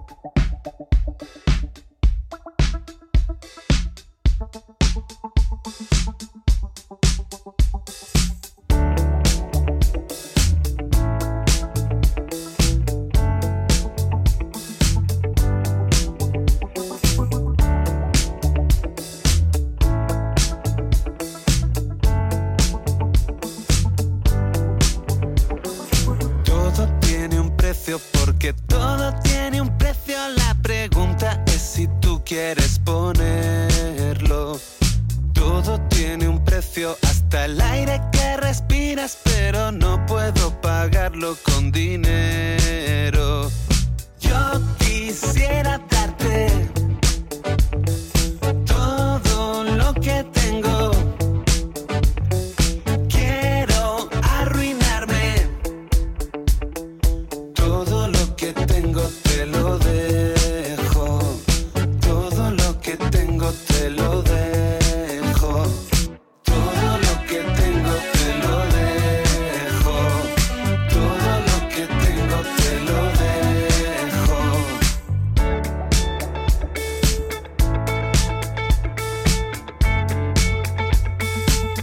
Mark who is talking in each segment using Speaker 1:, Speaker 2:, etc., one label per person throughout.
Speaker 1: Porque todo tiene un precio. La pregunta es si tú quieres ponerlo. Todo tiene un precio, hasta el aire que respiras, pero no puedo pagarlo con dinero. Yo quisiera darte todo lo que tengo. Quiero arruinarme. Todo lo que tengo te lo dejo. Todo lo que tengo te lo dejo. Todo lo que tengo te lo dejo. Todo lo que tengo te lo dejo.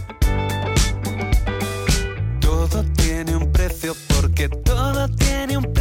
Speaker 1: Todo tiene un precio, porque todo tiene un precio.